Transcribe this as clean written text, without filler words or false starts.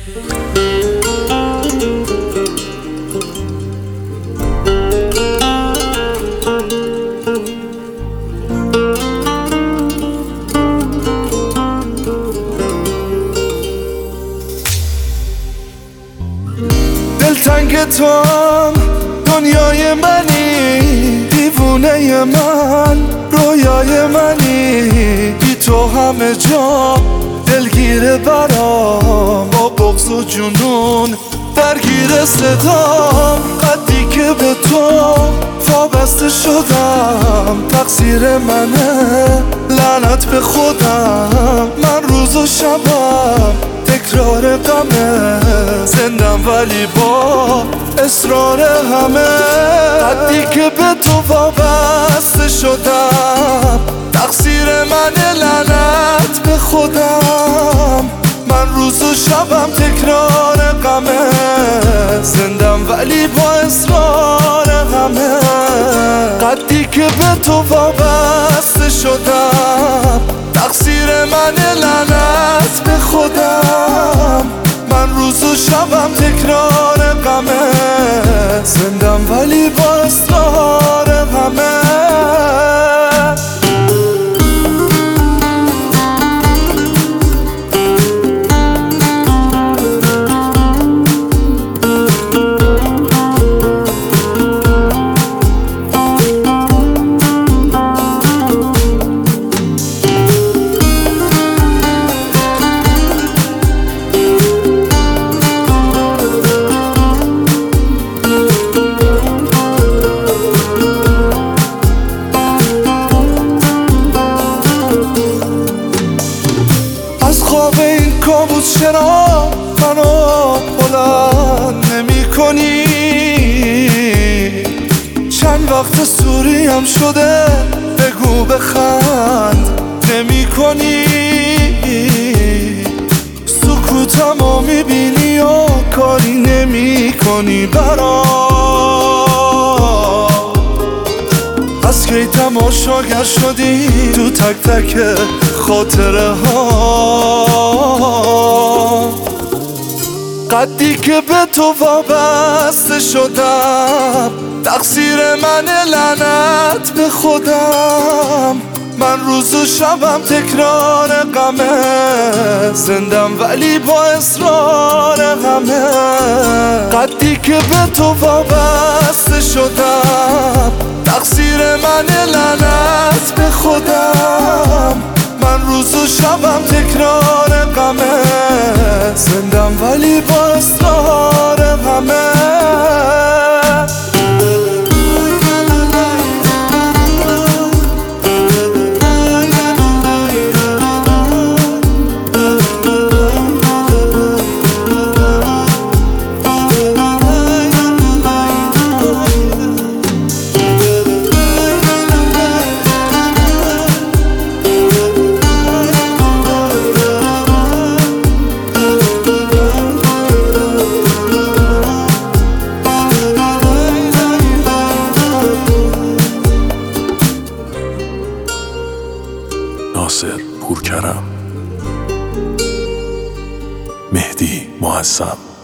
دلتنگ توام، دنیای منی، دیوونه من، رویای منی، بی تو همه جا دلگیره برام، با بغض و جنون درگیر صدام. قدی که به تو وابسته شدم، تقصیر منه، لعنت به خودم. من روز و شبم تکرار غمه، زندم ولی با اصرار همه. قدی که به تو وابسته شدم، تقصیر منه، لعنت به خودم. من روز و شبم تکرار غمه، زندم ولی با اصرار همه. قدی که به تو وابسته شدم، تقصیر منه، لعنت به خودم. من روز و شبم تکرار غمه، زندم ولی با اصرار همه. خواب این کابوس چرا منو بلند نمی کنی؟ چند وقت سوریم شده، بگو بخند نمی کنی؟ سکوتمو میبینی و کاری نمی کنی برام. از کی تماشاگر شدی تو تک تک خاطره ها؟ قدی که به تو وابسته شدم، تقصیر منه، لعنت به خودم. من روز و شبم تکرار غمه، زندم ولی با اصرار همه. قدی که به تو وابسته شدم، تقصیر منه، لعنت به خودم. من روز و شبم تکرار غمه، زندم ولی با اصرار همه. ناصر پورکرم، مهدی معظم.